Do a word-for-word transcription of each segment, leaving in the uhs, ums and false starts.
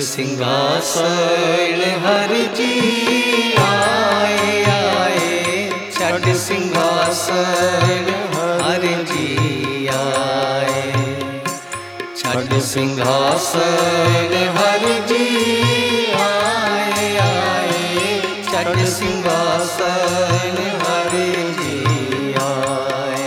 सिंहासन हर जी आए आए, छड़ सिंहासन हर जी आए, छड़ सिंहासन हर जी आए आए, छड़ सिंहासन हर जी आए,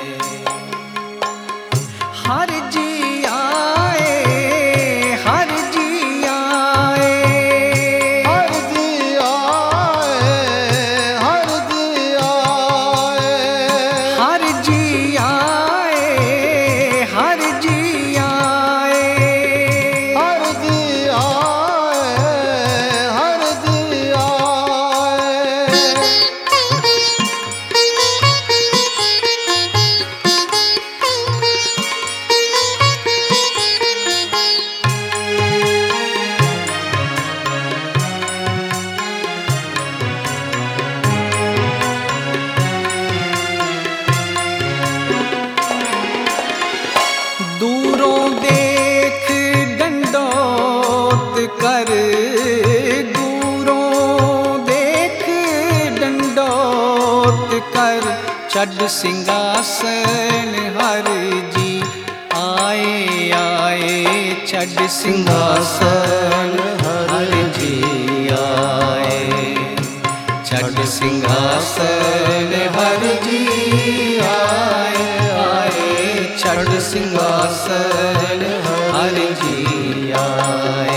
हर जी आए, हर जी आए, हर जी आए, हर जी आए, हर जी आए, हर जी आए, हर जी आए, हर जी आए। दूरों देख डंडोत कर, दूरों देख डंडोत कर, छड़ सिंहासन हर जी आए आए, छड़ सिंहासन हर जी आए, छड़ सिंहासन हर जी आए आए, छड़ सिंहासन हर जी आए।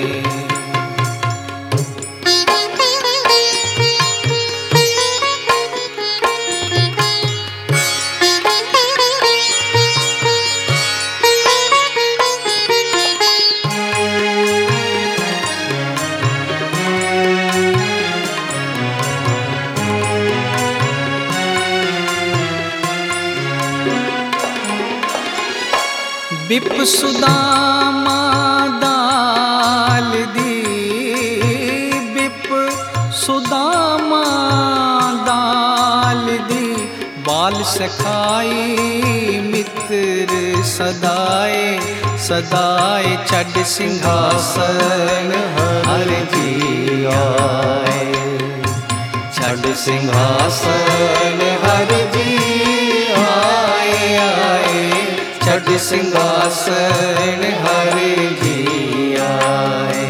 बिप सुदामा दाल दी, बिप सुदामा दाल दी, बाल सखाई मित्र सदाए सदाए, छड़ सिंहासन हर जी आए, छड़ सिंहासन हर जी आए आए, छड़ सिंहासन हर जी आए।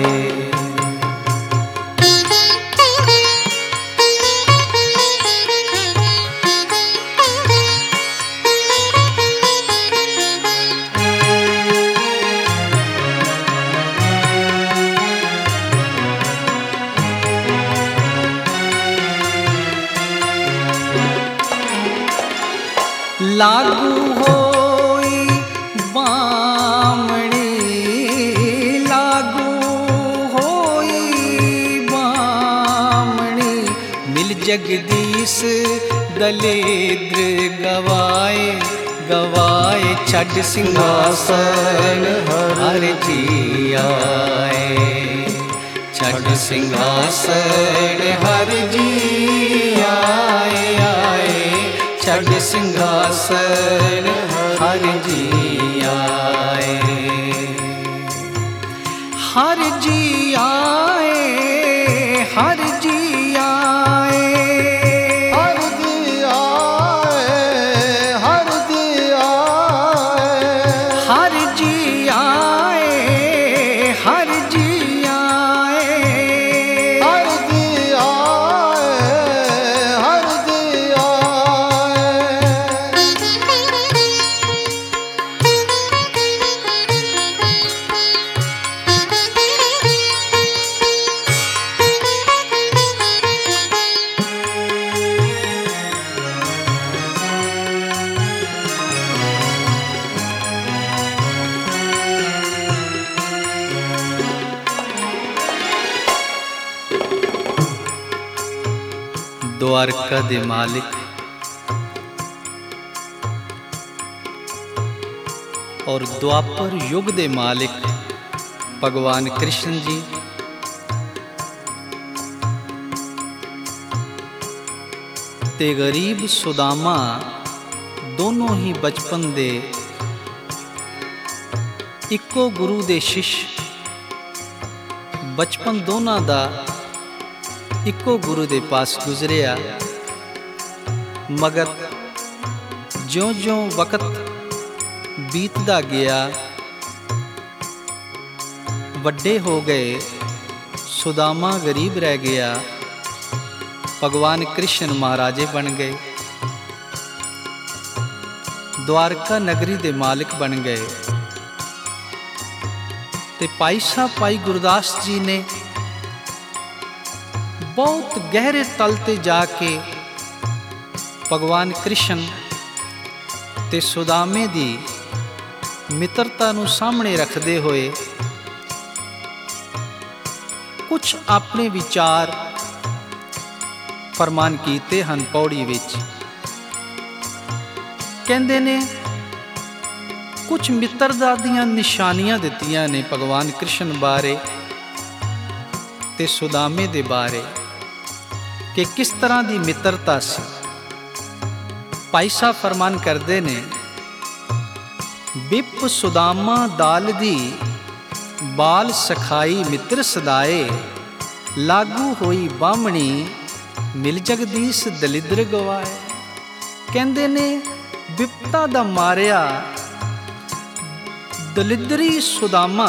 लागू होई बामणी, लागू होई बामणी, मिल जगदीश दलेद्र गवाए गवाए, छड़ सिंहासन हर जी आए, छड़ सिंहासन हर जी आए आए, छड़ सिंहासन हर जी आए, हर जी आए, हर जी आए, हर जी आए, हर जी आए, हर जी आए, हर जी आए, हर जी आए, हर जी आए। द्वारका दे मालिक और द्वापर युग दे मालिक भगवान कृष्ण जी ते गरीब सुदामा दोनों ही बचपन दे इक्को गुरु दे शिष्य ਬਚਪਨ ਦੋਨਾਂ ਦਾ ਇੱਕੋ ਗੁਰੂ ਦੇ ਪਾਸ ਗੁਜ਼ਰਿਆ, ਮਗਰ ਜਿਉਂ-ਜਿਉਂ ਵਕਤ ਬੀਤਦਾ ਗਿਆ, ਵੱਡੇ ਹੋ ਗਏ, ਸੁਦਾਮਾ ਗਰੀਬ ਰਹਿ ਗਿਆ, ਭਗਵਾਨ ਕ੍ਰਿਸ਼ਨ ਮਹਾਰਾਜੇ ਬਣ ਗਏ, ਦੁਆਰਕਾ ਨਗਰੀ ਦੇ ਮਾਲਿਕ ਬਣ ਗਏ। ਤੇ ਭਾਈ ਸਾਹਿਬ ਭਾਈ ਗੁਰਦਾਸ ਜੀ ਨੇ ਬਹੁਤ ਗਹਿਰੇ ਤਲ ਤੇ ਜਾ ਕੇ ਭਗਵਾਨ ਕ੍ਰਿਸ਼ਨ ਤੇ ਸੁਦਾਮੇ ਦੀ ਮਿੱਤਰਤਾ ਨੂੰ ਸਾਹਮਣੇ ਰੱਖਦੇ ਹੋਏ ਕੁਝ ਆਪਣੇ ਵਿਚਾਰ ਫਰਮਾਨ ਕੀਤੇ ਹਨ। ਪੌੜੀ ਵਿੱਚ ਕਹਿੰਦੇ ਨੇ ਕੁਝ ਮਿੱਤਰਤਾ ਦੀਆਂ ਨਿਸ਼ਾਨੀਆਂ ਦਿੱਤੀਆਂ ਨੇ ਭਗਵਾਨ ਕ੍ਰਿਸ਼ਨ ਬਾਰੇ ਤੇ ਸੁਦਾਮੇ ਦੇ ਬਾਰੇ ਕਿ ਕਿਸ ਤਰ੍ਹਾਂ ਦੀ ਮਿੱਤਰਤਾ ਸੀ। ਭਾਈ ਸਾਹਿਬ ਫਰਮਾਨ ਕਰਦੇ ਨੇ, ਬਿਪ ਸੁਦਾਮਾ ਦਾਲ ਦੀ ਬਾਲ ਸਖਾਈ ਮਿੱਤਰ ਸਦਾਏ, ਲਾਗੂ ਹੋਈ ਬਾਹਮਣੀ ਮਿਲ ਜਗਦੀਸ਼ ਦਲਿਦਰ ਗਵਾਏ। ਕਹਿੰਦੇ ਨੇ ਬਿਪਤਾ ਦਾ ਮਾਰਿਆ ਦਲਿਦਰੀ ਸੁਦਾਮਾ,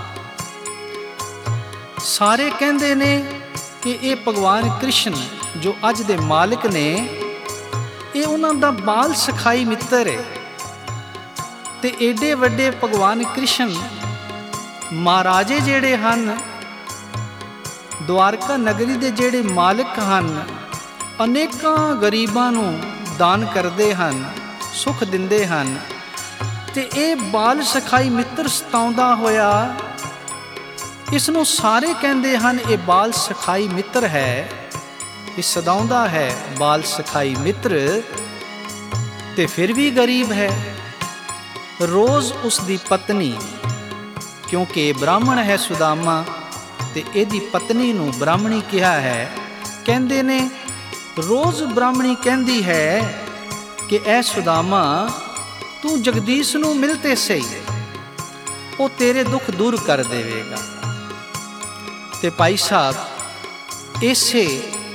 ਸਾਰੇ ਕਹਿੰਦੇ ਨੇ ਕਿ ਇਹ ਭਗਵਾਨ ਕ੍ਰਿਸ਼ਨ ਜੋ ਅੱਜ ਦੇ ਮਾਲਿਕ ਨੇ, ਇਹ ਉਹਨਾਂ ਦਾ ਬਾਲ ਸਖਾਈ ਮਿੱਤਰ ਹੈ। ਤੇ ਏਡੇ ਵੱਡੇ ਭਗਵਾਨ ਕ੍ਰਿਸ਼ਨ ਮਹਾਰਾਜੇ ਜਿਹੜੇ ਹਨ, ਦੁਆਰਕਾ ਨਗਰੀ ਦੇ ਜਿਹੜੇ ਮਾਲਿਕ ਹਨ, ਅਨੇਕਾਂ ਗਰੀਬਾਂ ਨੂੰ ਦਾਨ ਕਰਦੇ ਹਨ, ਸੁੱਖ ਦਿੰਦੇ ਹਨ। ਤੇ ਇਹ ਬਾਲ ਸਖਾਈ ਮਿੱਤਰ ਸਤਾਉਂਦਾ ਹੋਇਆ, ਇਸ ਨੂੰ ਸਾਰੇ ਕਹਿੰਦੇ ਹਨ ਇਹ ਬਾਲ ਸਖਾਈ ਮਿੱਤਰ ਹੈ, ਇਹ ਸਦਾਉਂਦਾ ਹੈ ਬਾਲ ਸਖਾਈ ਮਿੱਤਰ, ਤੇ ਫਿਰ ਵੀ ਗਰੀਬ ਹੈ। ਰੋਜ਼ ਉਸ ਦੀ ਪਤਨੀ, ਕਿਉਂਕਿ ਇਹ ਬ੍ਰਾਹਮਣ ਹੈ ਸੁਦਾਮਾ, ਤੇ ਇਹਦੀ ਪਤਨੀ ਨੂੰ ਬ੍ਰਾਹਮਣੀ ਕਿਹਾ ਹੈ। ਕਹਿੰਦੇ ਨੇ ਰੋਜ਼ ਬ੍ਰਾਹਮਣੀ ਕਹਿੰਦੀ ਹੈ ਕਿ ਐ ਸੁਦਾਮਾ, ਤੂੰ ਜਗਦੀਸ਼ ਨੂੰ ਮਿਲਤੇ ਸਹੀ, ਉਹ ਤੇਰੇ ਦੁੱਖ ਦੂਰ ਕਰ ਦੇਵੇਗਾ। ਤੇ ਭਾਈ ਸਾਹਿਬ ਇਸੇ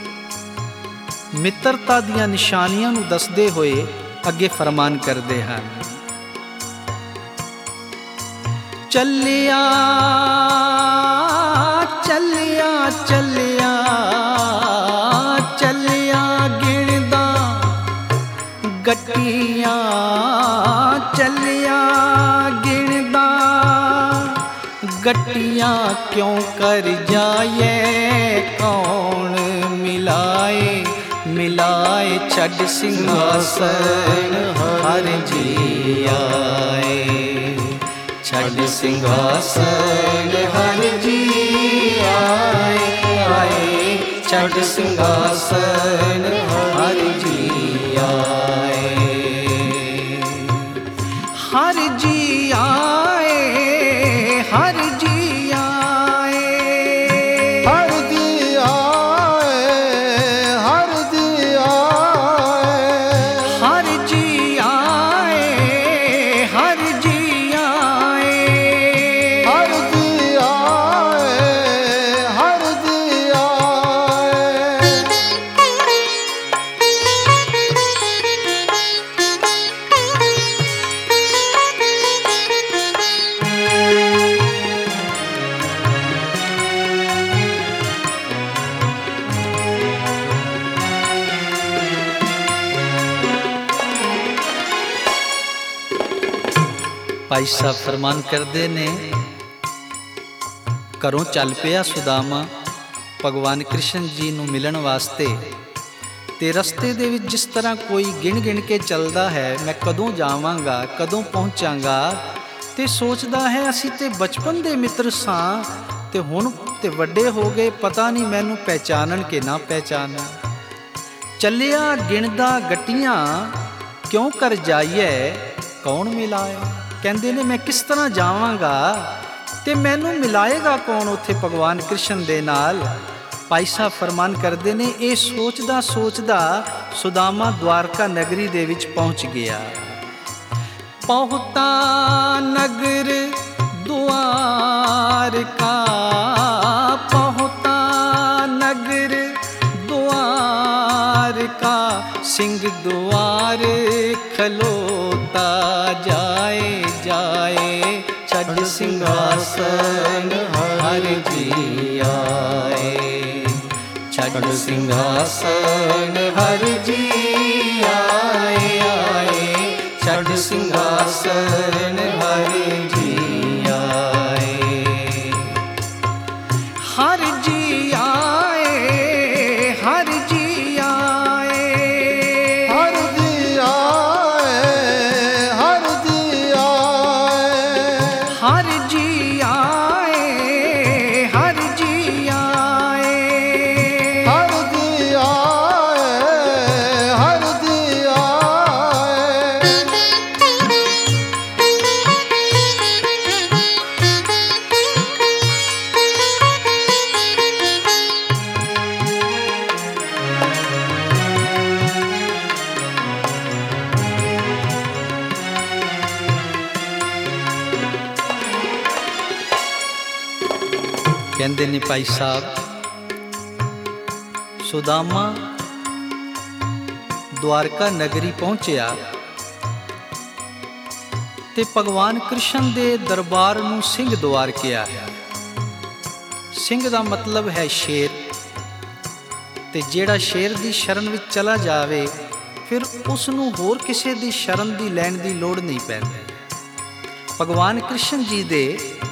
ਮਿੱਤਰਤਾ ਦੀਆਂ ਨਿਸ਼ਾਨੀਆਂ ਨੂੰ ਦੱਸਦੇ ਹੋਏ ਅੱਗੇ ਫਰਮਾਨ ਕਰਦੇ ਹਨ, ਚੱਲਿਆ ਚੱਲਿਆ ਚੱਲਿਆ ਚੱਲਿਆ ਗਿਣਦਾ ਗੱਟੀਆਂ, ਚੱਲਿਆ ਗਿਣਦਾ ਗੱਟੀਆਂ, ਕਿਉਂ ਕਰ ਜਾਏ ਕੌਣ ਮਿਲਾਏ, ਮਿਲਾਏ ਛੱਡ ਸਿੰਘਾਸਨ ਹਰ ਜੀ ਆਏ, ਛੱਡ ਸਿੰਘਾਸਨ ਹਰ ਜੀ ਆਏ, ਆਏ ਛੱਡ ਸਿੰਘਾਸਨ ਹਰ ਜੀ ਆਏ, ਹਰ ਜੀ ਆਏ, ਹਰ ਜੀ ਆਏ, ਹਰ ਜੀ ਆਏ, ਹਰ ਜੀ ਆਏ, ਹਰ ਜੀ ਆਏ, ਹਰ ਜੀ ਆਏ, ਹਰ ਜੀ ਆਏ, ਹਰ ਜੀ ਆਏ। ਭਾਈ ਸਾਹਿਬ ਫਰਮਾਨ ਕਰਦੇ ਨੇ, ਘਰੋਂ ਚੱਲ ਪਿਆ ਸੁਦਾਮਾ ਭਗਵਾਨ ਕ੍ਰਿਸ਼ਨ ਜੀ ਨੂੰ ਮਿਲਣ ਵਾਸਤੇ। ਤੇ ਰਸਤੇ ਦੇ ਵਿੱਚ ਜਿਸ ਤਰ੍ਹਾਂ ਕੋਈ ਗਿਣ ਗਿਣ ਕੇ ਚੱਲਦਾ ਹੈ, ਮੈਂ ਕਦੋਂ ਜਾਵਾਂਗਾ, ਕਦੋਂ ਪਹੁੰਚਾਂਗਾ, ਤੇ ਸੋਚਦਾ ਹੈ ਅਸੀਂ ਤੇ ਬਚਪਨ ਦੇ ਮਿੱਤਰ ਸਾਂ, ਤੇ ਹੁਣ ਤੇ ਵੱਡੇ ਹੋ ਗਏ, ਪਤਾ ਨਹੀਂ ਮੈਨੂੰ ਪਹਿਚਾਨਣ ਕਿ ਨਾ ਪਹਿਚਾਨਣ। ਚੱਲਿਆ ਗਿਣਦਾ ਗੱਟੀਆਂ, ਕਿਉਂ ਕਰ ਜਾਈਏ ਕੌਣ ਮਿਲਾਏ। ਕਹਿੰਦੇ ਨੇ ਮੈਂ ਕਿਸ ਤਰ੍ਹਾਂ ਜਾਵਾਂਗਾ ਤੇ ਮੈਨੂੰ ਮਿਲਾਏਗਾ ਕੌਣ ਉੱਥੇ ਭਗਵਾਨ ਕ੍ਰਿਸ਼ਨ ਦੇ ਨਾਲ। ਭਾਈ ਸਾਹਿਬ ਫਰਮਾਨ ਕਰਦੇ ਨੇ, ਇਹ ਸੋਚਦਾ ਸੋਚਦਾ ਸੁਦਾਮਾ ਦੁਆਰਕਾ ਨਗਰੀ ਦੇ ਵਿੱਚ ਪਹੁੰਚ ਗਿਆ। ਪਹੁੰਚਾ ਨਗਰ ਦੁਆਰਕਾ, ਸਿੰਘ ਦੁਆਰ ਖਲੋਤਾ ਜਾਏ ਜਾਏ, ਛੱਡ ਸਿੰਘਾਸਨ ਹਰ ਜੀ ਆਏ, ਛੱਡ ਸਿੰਘਾਸਨ ਹਰ ਜੀ ਆਏ ਆਏ, ਛੱਡ ਸਿੰਘਾਸਨ ਹਰ ਜੀ ਆਏ, ਹਰ ਜੀ ਆਏ, ਹਰ ਜੀ ਆਏ, ਹਰ ਜੀ ਆਏ, ਹਰ ਜੀ ਆਏ, ਹਰ ਜੀ ਆਏ, ਹਰ ਜੀ ਆਏ, ਹਰ ਜੀ ਆਏ, ਹਰ ਜੀ ਆਏ। ਕਹਿੰਦੇ ਨੇ ਭਾਈ ਸਾਹਿਬ, ਸੁਦਾਮਾ ਦੁਆਰਕਾ ਨਗਰੀ ਪਹੁੰਚਿਆ ਤੇ ਭਗਵਾਨ ਕ੍ਰਿਸ਼ਨ ਦੇ ਦਰਬਾਰ ਨੂੰ ਸਿੰਘ ਦੁਆਰ ਕਿਹਾ ਹੈ। ਸਿੰਘ ਦਾ ਮਤਲਬ ਹੈ ਸ਼ੇਰ, ਤੇ ਜਿਹੜਾ ਸ਼ੇਰ ਦੀ ਸ਼ਰਨ ਵਿੱਚ ਚਲਾ ਜਾਵੇ ਫਿਰ ਉਸ ਨੂੰ ਹੋਰ ਕਿਸੇ ਦੀ ਸ਼ਰਨ ਦੀ ਲੈਣ ਦੀ ਲੋੜ ਨਹੀਂ ਪੈਂਦੀ। ਭਗਵਾਨ ਕ੍ਰਿਸ਼ਨ ਜੀ ਦੇ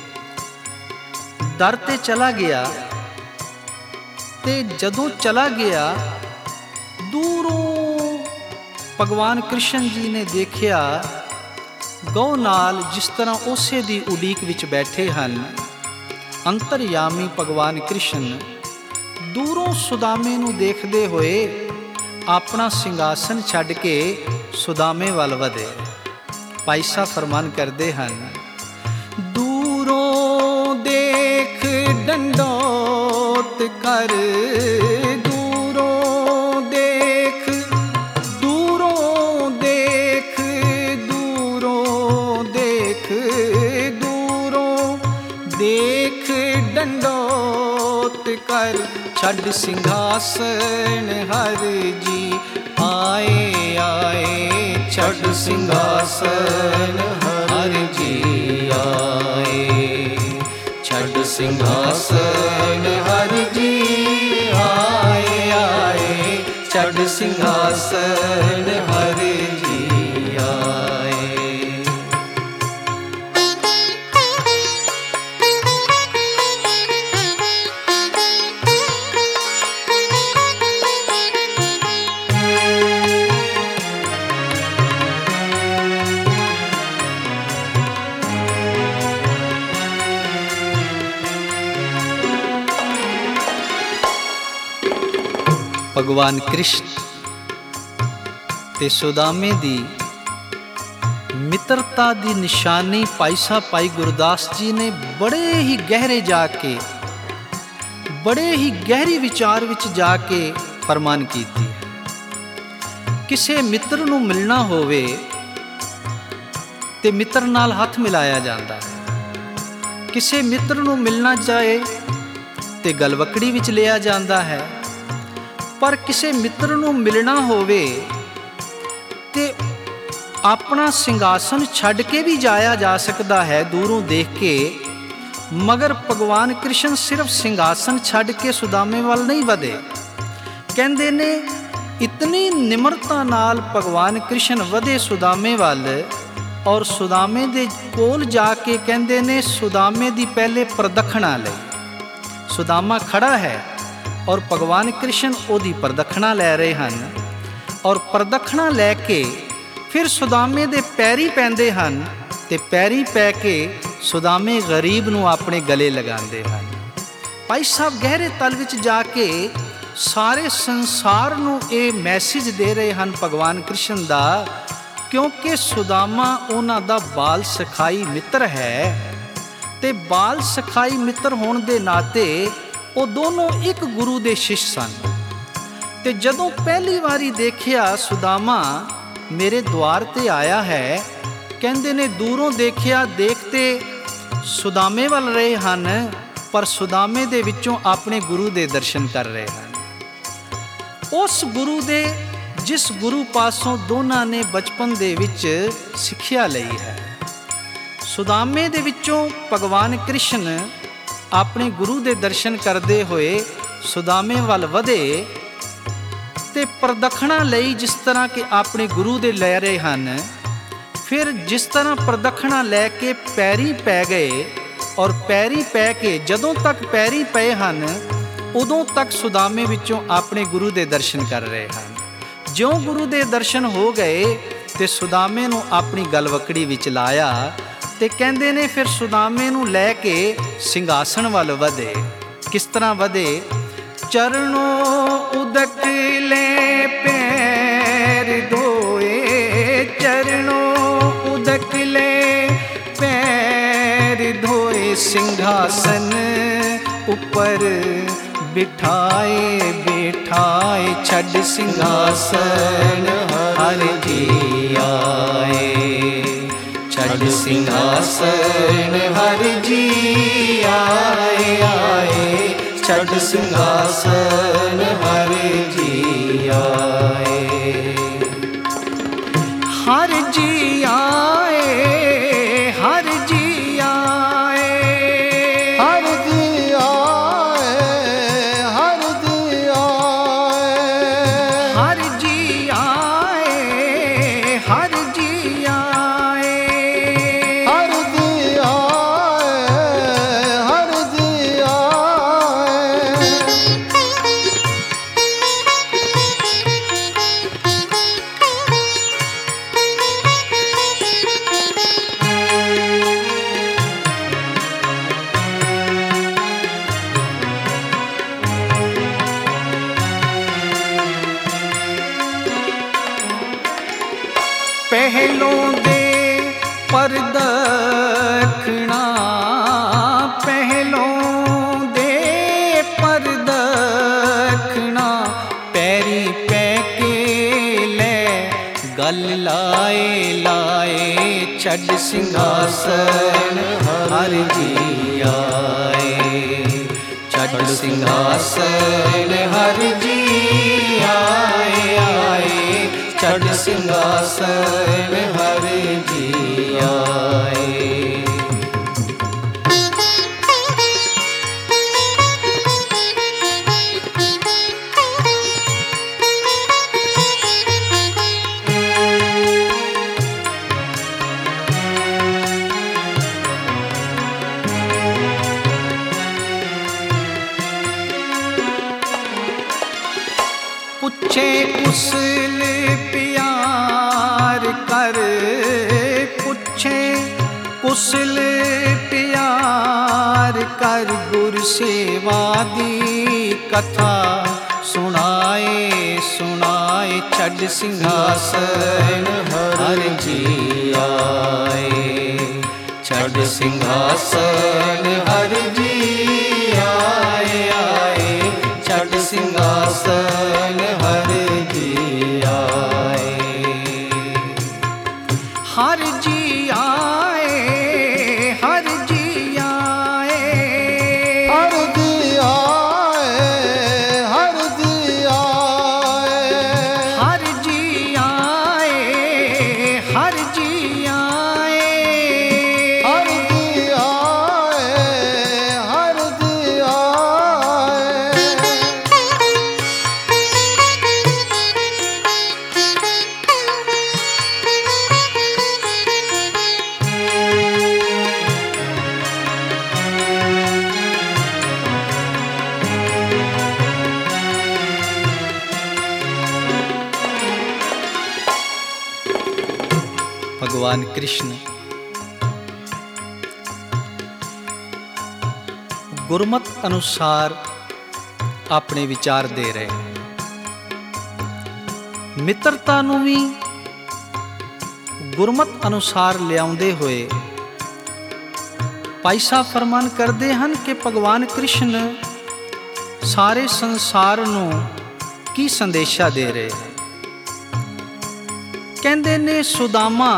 ਦਰ ਤੇ ਚਲਾ ਗਿਆ ਤੇ ਜਦੋਂ ਚਲਾ ਗਿਆ ਦੂਰੋਂ ਭਗਵਾਨ ਕ੍ਰਿਸ਼ਨ ਜੀ ਨੇ ਦੇਖਿਆ ਗਊ ਨਾਲ ਜਿਸ ਤਰ੍ਹਾਂ ਉਸੇ ਦੀ ਉਡੀਕ ਵਿੱਚ ਬੈਠੇ ਹਨ ਅੰਤਰਯਾਮੀ ਭਗਵਾਨ ਕ੍ਰਿਸ਼ਨ, ਦੂਰੋਂ ਸੁਦਾਮੇ ਨੂੰ ਦੇਖਦੇ ਹੋਏ ਆਪਣਾ ਸਿੰਘਾਸਨ ਛੱਡ ਕੇ ਸੁਦਾਮੇ ਵੱਲ ਵਧੇ। ਭਾਈ ਸਾਹਿਬ ਫਰਮਾਨ ਕਰਦੇ ਹਨ, ਦੂਰੋਂ ਦੇਖ ਡੰਡੋਤ ਕਰ, ਦੂਰੋਂ ਦੇਖ, ਦੂਰੋਂ ਦੇਖ, ਦੂਰੋਂ ਦੇਖ, ਦੂਰੋਂ ਦੇਖ ਡੰਡੋਤ ਕਰ, ਛੱਡ ਸਿੰਘਾਸਨ ਹਰ ਜੀ ਆਏ ਆਏ, ਛੱਡ ਸਿੰਘਾਸਨ ਹਰ ਜੀ ਆਏ, ਛੱਡ ਸਿੰਘਾਸਨ ਹਰ ਜੀ ਆਏ ਆਏ, ਛੱਡ ਸਿੰਘਾਸਨ ਹਰ ਜੀ ਆਏ। ਭਗਵਾਨ ਕ੍ਰਿਸ਼ਨ ਤੇ ਸੁਦਾਮੇ ਦੀ ਮਿੱਤਰਤਾ ਦੀ ਨਿਸ਼ਾਨੀ ਭਾਈ ਸਾਹਿਬ ਭਾਈ ਗੁਰਦਾਸ ਜੀ ਨੇ ਬੜੇ ਹੀ ਗਹਿਰੇ ਜਾ ਕੇ, ਬੜੇ ਹੀ ਗਹਿਰੀ ਵਿਚਾਰ ਵਿੱਚ ਜਾ ਕੇ ਫਰਮਾਨ ਕੀਤੀ ਹੈ। ਕਿਸੇ ਮਿੱਤਰ ਨੂੰ ਮਿਲਣਾ ਹੋਵੇ ਤੇ ਮਿੱਤਰ ਨਾਲ ਹੱਥ ਮਿਲਾਇਆ ਜਾਂਦਾ ਹੈ, ਕਿਸੇ ਮਿੱਤਰ ਨੂੰ ਮਿਲਣਾ ਚਾਹੇ ਤੇ ਗਲਵਕੜੀ ਵਿੱਚ ਲਿਆ ਜਾਂਦਾ ਹੈ, ਪਰ ਕਿਸੇ ਮਿੱਤਰ ਨੂੰ ਮਿਲਣਾ ਹੋਵੇ ਤੇ ਆਪਣਾ ਸਿੰਘਾਸਨ ਛੱਡ ਕੇ ਵੀ ਜਾਇਆ ਜਾ ਸਕਦਾ ਹੈ ਦੂਰੋਂ ਦੇਖ ਕੇ, ਮਗਰ ਭਗਵਾਨ ਕ੍ਰਿਸ਼ਨ ਸਿਰਫ ਸਿੰਘਾਸਨ ਛੱਡ ਕੇ ਸੁਦਾਮੇ ਵੱਲ ਨਹੀਂ ਵਧੇ। ਕਹਿੰਦੇ ਨੇ ਇਤਨੀ ਨਿਮਰਤਾ ਨਾਲ ਭਗਵਾਨ ਕ੍ਰਿਸ਼ਨ ਵਧੇ ਸੁਦਾਮੇ ਵੱਲ, ਔਰ ਸੁਦਾਮੇ ਦੇ ਕੋਲ ਜਾ ਕੇ ਕਹਿੰਦੇ ਨੇ ਸੁਦਾਮੇ ਦੀ ਪਹਿਲੇ ਪ੍ਰਦਖਣਾ ਲਈ। ਸੁਦਾਮਾ ਖੜਾ ਹੈ ਔਰ ਭਗਵਾਨ ਕ੍ਰਿਸ਼ਨ ਉਹਦੀ ਪ੍ਰਦਖਣਾ ਲੈ ਰਹੇ ਹਨ, ਔਰ ਪ੍ਰਦਖਣਾ ਲੈ ਕੇ ਫਿਰ ਸੁਦਾਮੇ ਦੇ ਪੈਰੀ ਪੈਂਦੇ ਹਨ ਤੇ ਪੈਰੀ ਪੈ ਕੇ ਸੁਦਾਮੇ ਗਰੀਬ ਨੂੰ ਆਪਣੇ ਗਲੇ ਲਗਾਉਂਦੇ ਹਨ। ਭਾਈ ਸਾਹਿਬ ਗਹਿਰੇ ਤਲ ਵਿੱਚ ਜਾ ਕੇ ਸਾਰੇ ਸੰਸਾਰ ਨੂੰ ਇਹ ਮੈਸੇਜ ਦੇ ਰਹੇ ਹਨ ਭਗਵਾਨ ਕ੍ਰਿਸ਼ਨ ਦਾ, ਕਿਉਂਕਿ ਸੁਦਾਮਾ ਉਹਨਾਂ ਦਾ ਬਾਲ ਸਖਾਈ ਮਿੱਤਰ ਹੈ, ਤੇ ਬਾਲ ਸਖਾਈ ਮਿੱਤਰ ਹੋਣ ਦੇ ਨਾਤੇ ਉਹ ਦੋਨੋਂ ਇੱਕ ਗੁਰੂ ਦੇ ਸ਼ਿਸ਼ ਸਨ। ਤੇ ਜਦੋਂ ਪਹਿਲੀ ਵਾਰੀ ਦੇਖਿਆ ਸੁਦਾਮਾ ਮੇਰੇ ਦੁਆਰ ਤੇ ਆਇਆ ਹੈ, ਕਹਿੰਦੇ ਨੇ ਦੂਰੋਂ ਦੇਖਿਆ, ਦੇਖਤੇ ਸੁਦਾਮੇ ਵੱਲ ਰਹੇ ਹਨ, ਪਰ ਸੁਦਾਮੇ ਦੇ ਵਿੱਚੋਂ ਆਪਣੇ ਗੁਰੂ ਦੇ ਦਰਸ਼ਨ ਕਰ ਰਹੇ ਹਨ। ਉਸ ਗੁਰੂ ਦੇ जिस गुरु पासों दोनों ने बचपन दे विच सिੱਖਿਆ ਲਈ है। सुदामे दे विचों भगवान कृष्ण अपने गुरु दे दर्शन करते हुए सुदामे वाल वधे ते प्रदक्षिणा लई जिस तरह के अपने गुरु दे लै रहे हैं। फिर जिस तरह प्रदक्षिणा लैके पैरी पै गए और पैरी पै के जदों तक पैरी पे हैं उदों तक सुदामे विचों अपने गुरु दे दर्शन कर रहे हैं। ज्यों गुरु दे दर्शन हो गए तो सुदामे नूं अपनी गलवकड़ी विच लाया ते कहंदे ने फिर सुदामे नूं लैके सिंघासन वाल वधे। किस तरह वधे? चरणों उदक ले पैर धोए, चरणों उदक ले पैर धोए, सिंहासन ऊपर बिठाए बिठाए, छड़ सिंहासन हर जी आए, छड़ सिंहासन हर जी आए आए, छड़ सिंहासन हर जी आए, हर जी आए, हर जी आए, हर जी आए, हर जी आए, हर जी आए, हर जी आए, हर जी आए, हर जी आए। पहलों दे परदखना, पहलों दे परदखना, पैरी पै के ले गल लाए लाए, छड़ सिंहासन हर जी आए, छड़ सिंहासन हर जी आए आए, छड़ सिंहासन हर जी आए। पूछे कुशल प्यार कर, पूछे कुशल प्यार कर, गुर सेवा दी कथा सुनाए सुनाए, छड़ सिंहासन हर जी आए, छड़ सिंहासन हर जी आए आए, छड़ सिंहासन हर जी आए, हर जी आए, हर जी आए, हर जी आए, हर जी आए, हर जी आए, हर जी आए, हर जी आए, हर जी आए। भगवान कृष्ण गुरमत अनुसार अपने विचार दे रहे हैं। मित्रता नूं भी गुरमत अनुसार लियाउंदे होए भाई साहब फरमान करते हैं कि भगवान कृष्ण सारे संसार नूं की संदेशा दे रहे हैं। कहंदे ने सुदामा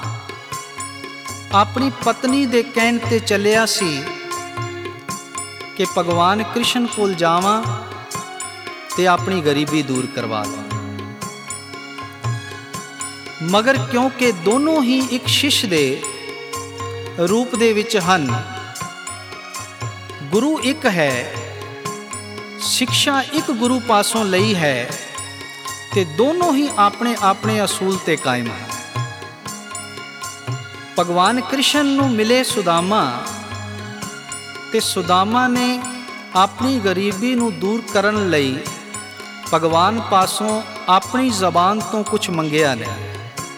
अपनी पत्नी दे कहण ते चलिया सी कि भगवान कृष्ण कोल जावां ते अपनी गरीबी दूर करवा लवां। ਮਗਰ ਕਿਉਂਕਿ ਦੋਨੋਂ ਹੀ ਇੱਕ ਸ਼ਿਸ਼ ਦੇ ਰੂਪ ਦੇ ਵਿੱਚ ਹਨ, ਗੁਰੂ ਇੱਕ ਹੈ, ਸਿੱਖਿਆ ਇੱਕ ਗੁਰੂ ਪਾਸੋਂ ਲਈ ਹੈ, ਤੇ ਦੋਨੋਂ ਹੀ ਆਪਣੇ ਆਪਣੇ ਅਸੂਲ ਤੇ ਕਾਇਮ ਹਨ। ਭਗਵਾਨ ਕ੍ਰਿਸ਼ਨ ਨੂੰ ਮਿਲੇ ਸੁਦਾਮਾ, ਤੇ ਸੁਦਾਮਾ ਨੇ ਆਪਣੀ ਗਰੀਬੀ ਨੂੰ ਦੂਰ ਕਰਨ ਲਈ ਭਗਵਾਨ ਪਾਸੋਂ ਆਪਣੀ ਜ਼ਬਾਨ ਤੋਂ ਕੁਝ ਮੰਗਿਆ ਨਹੀਂ।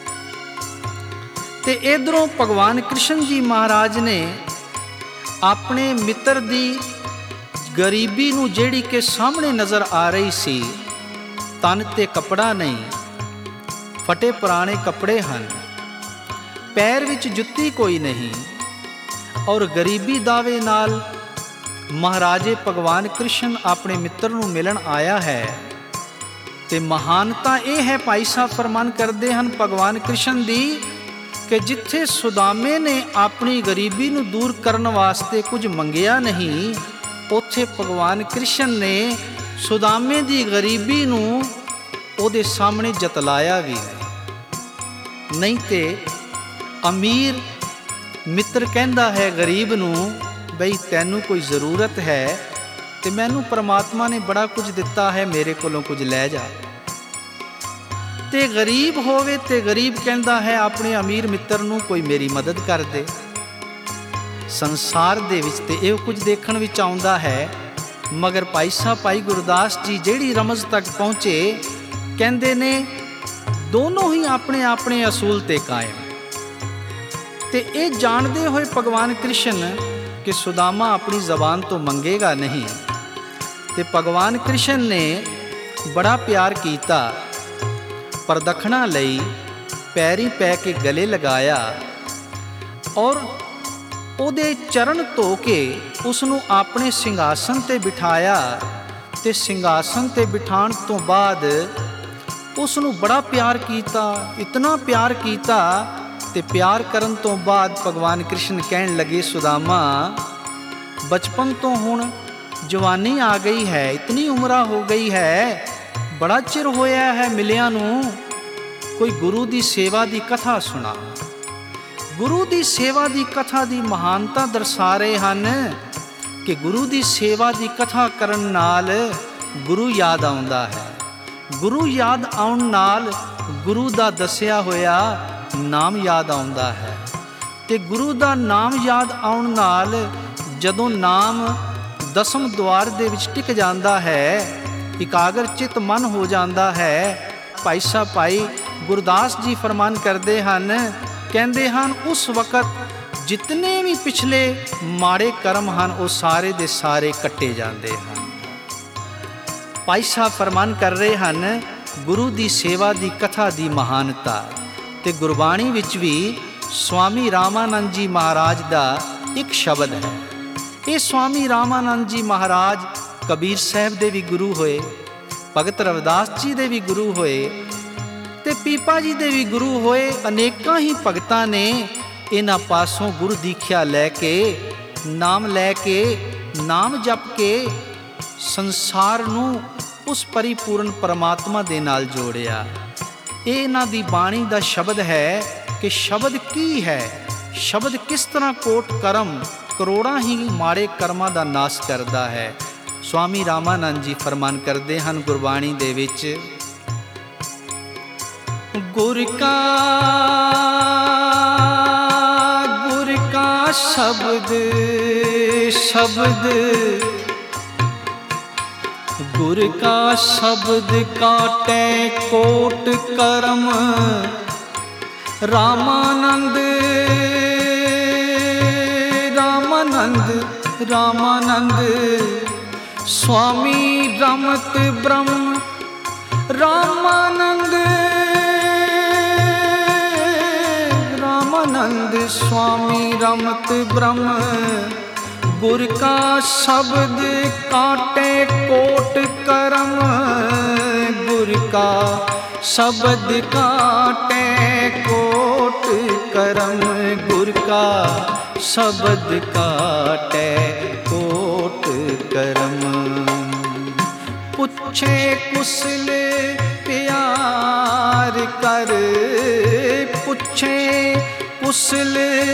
ਤੇ ਇਧਰੋਂ ਭਗਵਾਨ ਕ੍ਰਿਸ਼ਨ ਜੀ ਮਹਾਰਾਜ ਨੇ ਆਪਣੇ ਮਿੱਤਰ ਦੀ ਗਰੀਬੀ ਨੂੰ, ਜਿਹੜੀ ਕਿ ਸਾਹਮਣੇ ਨਜ਼ਰ ਆ ਰਹੀ ਸੀ, ਤਨ ਤੇ ਕੱਪੜਾ ਨਹੀਂ, ਫਟੇ ਪੁਰਾਣੇ ਕੱਪੜੇ ਹਨ, ਪੈਰ ਵਿੱਚ ਜੁੱਤੀ ਕੋਈ ਨਹੀਂ, ਔਰ ਗਰੀਬੀ ਦਾਵੇ ਨਾਲ ਮਹਾਰਾਜੇ ਭਗਵਾਨ ਕ੍ਰਿਸ਼ਨ ਆਪਣੇ ਮਿੱਤਰ ਨੂੰ ਮਿਲਣ ਆਇਆ ਹੈ। ਤੇ ਮਹਾਨਤਾ ਇਹ ਹੈ, ਭਾਈ ਸਾਹਿਬ ਫਰਮਾਨ ਕਰਦੇ ਹਨ ਭਗਵਾਨ ਕ੍ਰਿਸ਼ਨ ਦੀ, ਕਿ ਜਿੱਥੇ ਸੁਦਾਮੇ ਨੇ ਆਪਣੀ ਗਰੀਬੀ ਨੂੰ ਦੂਰ ਕਰਨ ਵਾਸਤੇ ਕੁਝ ਮੰਗਿਆ ਨਹੀਂ, ਉੱਥੇ ਭਗਵਾਨ ਕ੍ਰਿਸ਼ਨ ਨੇ ਸੁਦਾਮੇ ਦੀ ਗਰੀਬੀ ਨੂੰ ਉਹਦੇ ਸਾਹਮਣੇ ਜਤਲਾਇਆ ਵੀ ਨਹੀਂ। ਨਹੀਂ ਤੇ ਅਮੀਰ ਮਿੱਤਰ ਕਹਿੰਦਾ ਹੈ ਗਰੀਬ ਨੂੰ, ਬਈ ਤੈਨੂੰ ਕੋਈ ਜ਼ਰੂਰਤ ਹੈ ਤੇ ਮੈਨੂੰ ਪਰਮਾਤਮਾ ਨੇ ਬੜਾ ਕੁਝ ਦਿੱਤਾ ਹੈ, ਮੇਰੇ ਕੋਲੋਂ ਕੁਝ ਲੈ ਜਾ। ਤੇ ਗਰੀਬ ਹੋਵੇ ਤੇ ਗਰੀਬ ਕਹਿੰਦਾ ਹੈ ਆਪਣੇ ਅਮੀਰ ਮਿੱਤਰ ਨੂੰ, ਕੋਈ ਮੇਰੀ ਮਦਦ ਕਰ ਦੇ। ਸੰਸਾਰ ਦੇ ਵਿੱਚ ਤੇ ਇਹ ਕੁਝ ਦੇਖਣ ਵਿੱਚ ਆਉਂਦਾ ਹੈ, ਮਗਰ ਭਾਈ ਸਾਹਿਬ ਭਾਈ ਗੁਰਦਾਸ ਜੀ ਜਿਹੜੀ ਰਮਜ਼ ਤੱਕ ਪਹੁੰਚੇ, ਕਹਿੰਦੇ ਨੇ ਦੋਨੋਂ ਹੀ ਆਪਣੇ ਆਪਣੇ ਅਸੂਲ ਤੇ ਕਾਇਮ। ਤੇ ਇਹ ਜਾਣਦੇ ਹੋਏ ਭਗਵਾਨ ਕ੍ਰਿਸ਼ਨ ਕਿ ਸੁਦਾਮਾ ਆਪਣੀ ਜ਼ਬਾਨ ਤੋਂ ਮੰਗੇਗਾ ਨਹੀਂ, ਤੇ ਭਗਵਾਨ ਕ੍ਰਿਸ਼ਨ ਨੇ ਬੜਾ ਪਿਆਰ ਕੀਤਾ, ਪ੍ਰਦਖਣਾ ਲਈ ਪੈਰੀ ਪੈ ਕੇ ਗਲੇ ਲਗਾਇਆ, ਔਰ ਉਹਦੇ ਚਰਨ ਧੋ ਕੇ ਉਸ ਨੂੰ ਆਪਣੇ ਸਿੰਘਾਸਨ ਤੇ ਬਿਠਾਇਆ। ਤੇ ਸਿੰਘਾਸਨ ਤੇ ਬਿਠਾਉਣ ਤੋਂ ਬਾਅਦ ਉਸ ਨੂੰ ਬੜਾ ਪਿਆਰ ਕੀਤਾ, ਇਤਨਾ ਪਿਆਰ ਕੀਤਾ। ਤੇ ਪਿਆਰ ਕਰਨ ਤੋਂ ਬਾਅਦ ਭਗਵਾਨ ਕ੍ਰਿਸ਼ਨ ਕਹਿਣ ਲੱਗੇ, ਸੁਦਾਮਾ ਬਚਪਨ ਤੋਂ ਹੁਣ ਜਵਾਨੀ ਆ ਗਈ ਹੈ, ਇਤਨੀ ਉਮਰਾਂ ਹੋ ਗਈ ਹੈ, ਬੜਾ ਚਿਰ ਹੋਇਆ ਹੈ ਮਿਲਿਆਂ ਨੂੰ, ਕੋਈ ਗੁਰੂ ਦੀ ਸੇਵਾ ਦੀ ਕਥਾ ਸੁਣਾ। ਗੁਰੂ ਦੀ ਸੇਵਾ ਦੀ ਕਥਾ ਦੀ ਮਹਾਨਤਾ ਦਰਸਾ ਰਹੇ ਹਨ ਕਿ ਗੁਰੂ ਦੀ ਸੇਵਾ ਦੀ ਕਥਾ ਕਰਨ ਨਾਲ ਗੁਰੂ ਯਾਦ ਆਉਂਦਾ ਹੈ। ਗੁਰੂ ਯਾਦ ਆਉਣ ਨਾਲ ਗੁਰੂ ਦਾ ਦੱਸਿਆ ਹੋਇਆ ਨਾਮ ਯਾਦ ਆਉਂਦਾ ਹੈ, ਤੇ ਗੁਰੂ ਦਾ ਨਾਮ ਯਾਦ ਆਉਣ ਨਾਲ ਜਦੋਂ ਨਾਮ ਦਸਮ ਦੁਆਰ ਦੇ ਵਿੱਚ ਟਿਕ ਜਾਂਦਾ ਹੈ, ਇਕਾਗਰ ਚਿਤ ਮਨ ਹੋ ਜਾਂਦਾ ਹੈ। ਭਾਈ ਸਾਹਿਬ ਭਾਈ ਗੁਰਦਾਸ ਜੀ ਫਰਮਾਨ ਕਰਦੇ ਹਨ, ਕਹਿੰਦੇ ਹਨ ਉਸ ਵਕਤ ਜਿਤਨੇ ਵੀ ਪਿਛਲੇ ਮਾੜੇ ਕਰਮ ਹਨ ਉਹ ਸਾਰੇ ਦੇ ਸਾਰੇ ਕੱਟੇ ਜਾਂਦੇ ਹਨ। ਭਾਈ ਸਾਹਿਬ ਫਰਮਾਨ ਕਰ ਰਹੇ ਹਨ ਗੁਰੂ ਦੀ ਸੇਵਾ ਦੀ ਕਥਾ ਦੀ ਮਹਾਨਤਾ। ਤੇ ਗੁਰਬਾਣੀ ਵਿੱਚ ਵੀ ਸਵਾਮੀ ਰਾਮਾਨੰਦ ਜੀ ਮਹਾਰਾਜ ਦਾ ਇੱਕ ਸ਼ਬਦ ਹੈ। ਇਹ ਸਵਾਮੀ ਰਾਮਾਨੰਦ ਜੀ ਮਹਾਰਾਜ ਕਬੀਰ ਸਾਹਿਬ ਦੇ ਵੀ ਗੁਰੂ ਹੋਏ, ਭਗਤ ਰਵਿਦਾਸ ਜੀ ਦੇ ਵੀ ਗੁਰੂ ਹੋਏ, ਤੇ ਪੀਪਾ ਜੀ ਦੇ ਵੀ ਗੁਰੂ ਹੋਏ। ਅਨੇਕਾਂ ਹੀ ਭਗਤਾਂ ਨੇ ਇਹਨਾਂ ਪਾਸੋਂ ਗੁਰੂ ਦੀਖਿਆ ਲੈ ਕੇ, ਨਾਮ ਲੈ ਕੇ, ਨਾਮ ਜਪ ਕੇ ਸੰਸਾਰ ਨੂੰ ਉਸ ਪਰਿਪੂਰਨ ਪਰਮਾਤਮਾ ਦੇ ਨਾਲ ਜੋੜਿਆ। ਇਹ ਇਹਨਾਂ ਦੀ ਬਾਣੀ ਦਾ ਸ਼ਬਦ ਹੈ ਕਿ ਸ਼ਬਦ ਕੀ ਹੈ, ਸ਼ਬਦ ਕਿਸ ਤਰ੍ਹਾਂ ਕੋਟ ਕਰਮ ਕਰੋੜਾਂ ਹੀ ਮਾੜੇ ਕਰਮਾਂ ਦਾ ਨਾਸ਼ ਕਰਦਾ ਹੈ। ਸਵਾਮੀ ਰਾਮਾਨੰਦ ਜੀ ਫਰਮਾਨ ਕਰਦੇ ਹਨ ਗੁਰਬਾਣੀ ਦੇ ਵਿੱਚ, ਗੁਰ ਕਾ ਗੁਰ ਕਾ ਸ਼ਬਦ ਸ਼ਬਦ ਗੁਰ ਕਾ ਸ਼ਬਦ ਕਾਟੈ ਕੋਟ ਕਰਮ। ਰਾਮਾਨੰਦ ਰਾਮਾਨੰਦ ਰਾਮਾਨੰਦ ਸਵਾਮੀ ਰਮਤ ਬ੍ਰਹਮ। ਰਾਮਾਨੰਦ ਰਾਮਾਨੰਦ ਸਵਾਮੀ ਰਮਤ ਬ੍ਰਹਮ। ਗੁਰ ਕਾ ਸ਼ਬਦ ਕਾਟੇ ਕੋਟ ਕਰਮ। ਗੁਰ ਕਾ ਸ਼ਬਦ ਕਾਟੇ ਕੋਟ ਕਰਮ। ਗੁਰ ਕਾ ਸ਼ਬਦ ਕਾਟੇ ਕੋਟ ਕਰਮ। ਪੁੱਛੇ ਕੁਸਲ ਪਿਆਰ ਕਰ ਪੁੱਛੇ ਕੁਸਲ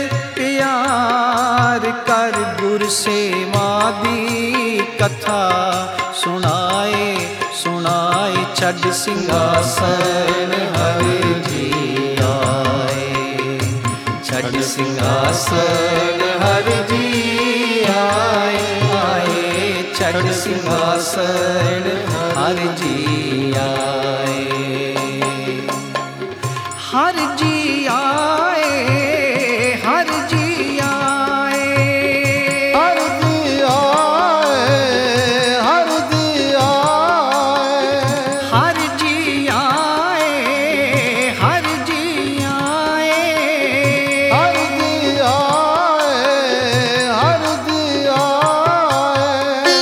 ਪਿਆਰ ਕਰ ਗੁਰ ਸੇਵਾ ਦੀ ਕਥਾ ਸੁਣਾਏ ਸੁਣਾਏ ਛੱਡ ਸਿੰਘਾਸਣ ਹਰਿ ਜੀ ਆਏ ਛੱਡ ਸਿੰਘਾਸਣ ਹਰਿ ਜੀ ਆਏ ਆਏ ਛੱਡ ਸਿੰਘਾਸਣ ਹਰਿ ਜੀ ਆਏ ਹਰ ਜੀ ਆਏ ਹਰ ਜੀ ਆਏ ਹਰ ਜੀ ਆਏ ਹਰ ਜੀ ਆਏ ਹਰ ਜੀ ਆਏ ਹਰ ਜੀ ਆਏ ਹਰ ਜੀ ਆਏ ਹਰ ਜੀ ਆਏ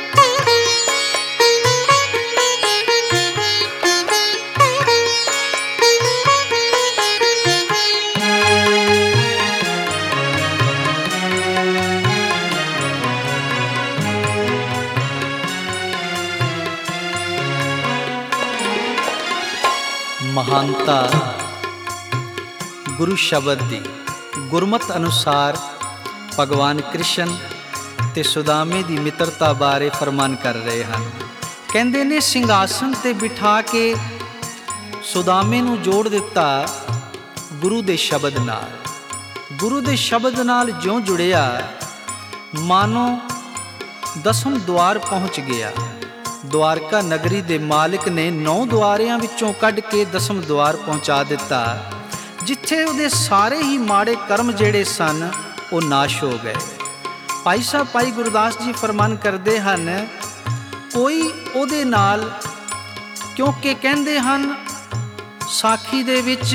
ਮਹਾਨਤਾ ਗੁਰੂ ਸ਼ਬਦ ਦੀ ਗੁਰਮਤਿ ਅਨੁਸਾਰ ਭਗਵਾਨ ਕ੍ਰਿਸ਼ਨ ਤੇ ਸੁਦਾਮੇ ਦੀ ਮਿੱਤਰਤਾ ਬਾਰੇ ਫਰਮਾਨ ਕਰ ਰਹੇ ਹਨ। ਕਹਿੰਦੇ ਨੇ ਸਿੰਘਾਸਣ ਤੇ ਬਿਠਾ ਕੇ ਸੁਦਾਮੇ ਨੂੰ ਜੋੜ ਦਿੱਤਾ ਗੁਰੂ ਦੇ ਸ਼ਬਦ ਨਾਲ। ਗੁਰੂ ਦੇ ਸ਼ਬਦ ਨਾਲ ਜਿਉਂ ਜੁੜਿਆ ਮਾਨੋ ਦਸਮ ਦੁਆਰ ਪਹੁੰਚ ਗਿਆ। ਦੁਆਰਕਾ ਨਗਰੀ ਦੇ ਮਾਲਿਕ ਨੇ ਨੌ ਦੁਆਰਿਆਂ ਵਿੱਚੋਂ ਕੱਢ ਕੇ ਦਸਮ ਦੁਆਰ ਪਹੁੰਚਾ ਦਿੱਤਾ, ਜਿੱਥੇ ਉਹਦੇ ਸਾਰੇ ਹੀ ਮਾੜੇ ਕਰਮ ਜਿਹੜੇ ਸਨ ਉਹ ਨਾਸ਼ ਹੋ ਗਏ। ਭਾਈ ਸਾਹਿਬ ਭਾਈ ਗੁਰਦਾਸ ਜੀ ਫਰਮਾਨ ਕਰਦੇ ਹਨ, ਕੋਈ ਉਹਦੇ ਨਾਲ, ਕਿਉਂਕਿ ਕਹਿੰਦੇ ਹਨ ਸਾਖੀ ਦੇ ਵਿੱਚ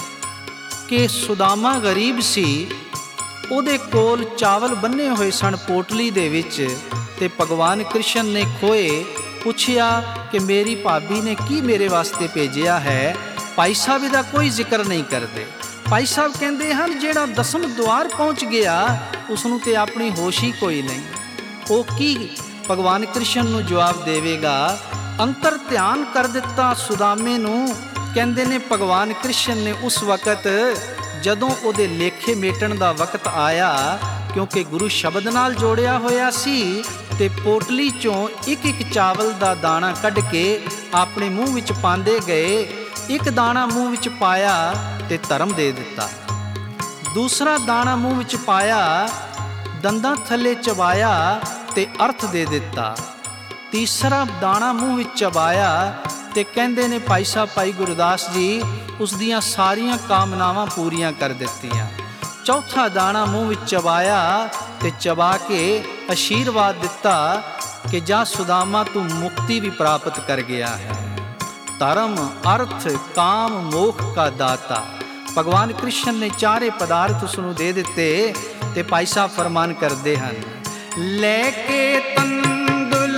ਕਿ ਸੁਦਾਮਾ ਗਰੀਬ ਸੀ, ਉਹਦੇ ਕੋਲ ਚਾਵਲ ਬੰਨੇ ਹੋਏ ਸਨ ਪੋਟਲੀ ਦੇ ਵਿੱਚ, ਤੇ ਭਗਵਾਨ ਕ੍ਰਿਸ਼ਨ ਨੇ ਖੋਏ ਪੁੱਛਿਆ ਕਿ ਮੇਰੀ ਭਾਬੀ ਨੇ ਕੀ ਮੇਰੇ ਵਾਸਤੇ ਭੇਜਿਆ ਹੈ। ਭਾਈ ਸਾਹਿਬ ਇਹਦਾ ਕੋਈ ਜ਼ਿਕਰ ਨਹੀਂ ਕਰਦੇ। ਭਾਈ ਸਾਹਿਬ ਕਹਿੰਦੇ ਹਨ ਜਿਹੜਾ ਦਸਮ ਦੁਆਰ ਪਹੁੰਚ ਗਿਆ ਉਸ ਨੂੰ ਤੇ ਆਪਣੀ ਹੋਸ਼ ਹੀ ਕੋਈ ਨਹੀਂ, ਉਹ ਕੀ ਭਗਵਾਨ ਕ੍ਰਿਸ਼ਨ ਨੂੰ ਜਵਾਬ ਦੇਵੇਗਾ। ਅੰਤਰ ਧਿਆਨ ਕਰ ਦਿੱਤਾ ਸੁਦਾਮੇ ਨੂੰ। ਕਹਿੰਦੇ ਨੇ ਭਗਵਾਨ ਕ੍ਰਿਸ਼ਨ ਨੇ ਉਸ ਵਕਤ ਜਦੋਂ ਉਹਦੇ ਲੇਖੇ ਮੇਟਣ ਦਾ ਵਕਤ ਆਇਆ, ਕਿਉਂਕਿ ਗੁਰੂ ਸ਼ਬਦ ਨਾਲ ਜੋੜਿਆ ਹੋਇਆ ਸੀ, ਤੇ ਪੋਟਲੀ ਚੋਂ ਇੱਕ ਇੱਕ ਚਾਵਲ ਦਾ ਦਾਣਾ ਕੱਢ ਕੇ ਆਪਣੇ ਮੂੰਹ ਵਿੱਚ ਪਾਉਂਦੇ ਗਏ। ਇੱਕ ਦਾਣਾ ਮੂੰਹ ਵਿੱਚ ਪਾਇਆ ਤੇ ਧਰਮ ਦੇ ਦਿੱਤਾ, ਦੂਸਰਾ ਦਾਣਾ ਮੂੰਹ ਵਿੱਚ ਪਾਇਆ, ਦੰਦਾਂ ਥੱਲੇ ਚਬਾਇਆ ਤੇ ਅਰਥ ਦੇ ਦਿੱਤਾ, ਤੀਸਰਾ ਦਾਣਾ ਮੂੰਹ ਵਿੱਚ ਚਬਾਇਆ ਤੇ ਕਹਿੰਦੇ ਨੇ ਭਾਈ ਸਾਹਿਬ ਭਾਈ ਗੁਰਦਾਸ ਜੀ ਉਸ ਦੀਆਂ ਸਾਰੀਆਂ ਕਾਮਨਾਵਾਂ ਪੂਰੀਆਂ ਕਰ ਦਿੱਤੀਆਂ। ਚੌਥਾ ਦਾਣਾ ਮੂੰਹ ਵਿੱਚ ਚਬਾਇਆ ਤੇ ਚਬਾ ਕੇ ਆਸ਼ੀਰਵਾਦ ਦਿੱਤਾ ਕਿ ਜਾ ਸੁਦਾਮਾ ਤੂੰ ਮੁਕਤੀ ਵੀ ਪ੍ਰਾਪਤ ਕਰ ਗਿਆ ਹੈ। ਧਰਮ ਅਰਥ ਕਾਮ ਮੋਖ ਕਾ ਦਾਤਾ। ਭਗਵਾਨ ਕ੍ਰਿਸ਼ਨ ਨੇ ਚਾਰੇ ਪਦਾਰਥ ਉਸ ਨੂੰ ਦੇ ਦਿੱਤੇ ਤੇ ਭਾਈ ਸਾਹਿਬ ਫਰਮਾਨ ਕਰਦੇ ਹਨ, ਲੈ ਕੇ ਤੰਦੁਲ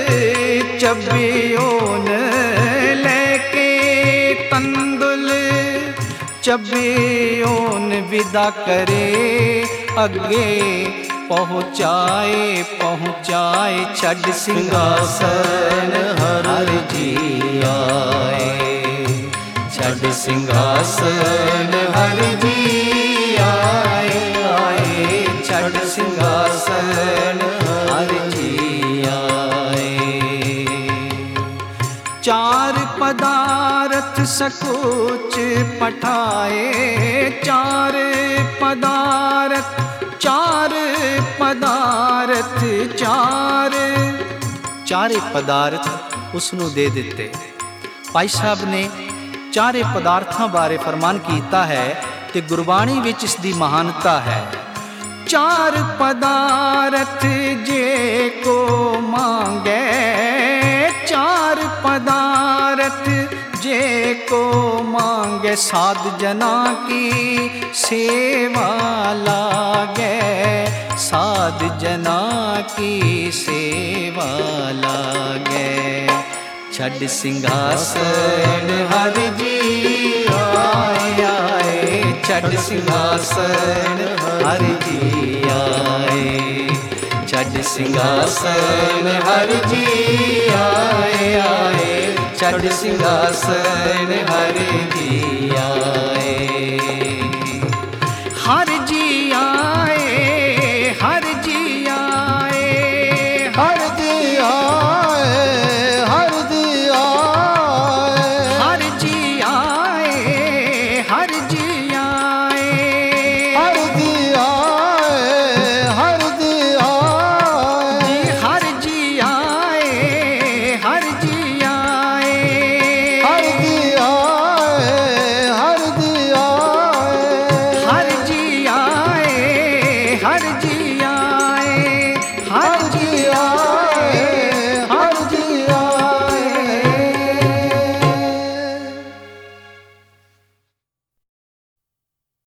ਚੱਬਿਓਨ, ਲੈ ਕੇ ਤੰਦੁਲ ਚੱਬਿਓਨ ਵਿਦਾ ਕਰੇ ਅੱਗੇ ਪਹੁੰਚਾਏ ਪਹੁੰਚਾਏ ਛੱਡ ਸਿੰਘਾਸਨ ਹਰਿ ਜੀ ਆਏ ਛੱਡ ਸਿੰਘਾਸਨ ਹਰਿ ਜੀ ਆਏ ਆਏ ਛੱਡ ਸਿੰਘਾਸਨ ਹਰਿ ਜੀ ਆਏ। ਚਾਰ ਪਦਾਰਥ ਸਕੂਚ ਪਠਾਏ, ਚਾਰ ਪਦਾਰਥ ਚਾਰ ਪਦਾਰਥ ਚਾਰ ਚਾਰੇ ਪਦਾਰਥ ਉਸ ਨੂੰ ਦੇ ਦਿੱਤੇ। ਭਾਈ ਸਾਹਿਬ ਨੇ ਚਾਰੇ ਪਦਾਰਥਾਂ ਬਾਰੇ ਫਰਮਾਨ ਕੀਤਾ ਹੈ ਤੇ ਗੁਰਬਾਣੀ ਵਿੱਚ ਇਸ ਦੀ ਮਹਾਨਤਾ ਹੈ। ਚਾਰ ਪਦਾਰਥ ਜੇ ਕੋ ਮੰਗੇ, ਚਾਰ ਪਦਾਰਥ ਜੇ ਕੋ मांगे साध जना की सेवा लागे, साध जना की सेवा लागे। छड़ सिंहासन हर जी आए आए, छड़ सिंहासन हर जी आए, छड़ सिंहासन हर जी आए आए, छड़ सिंहासन हर जी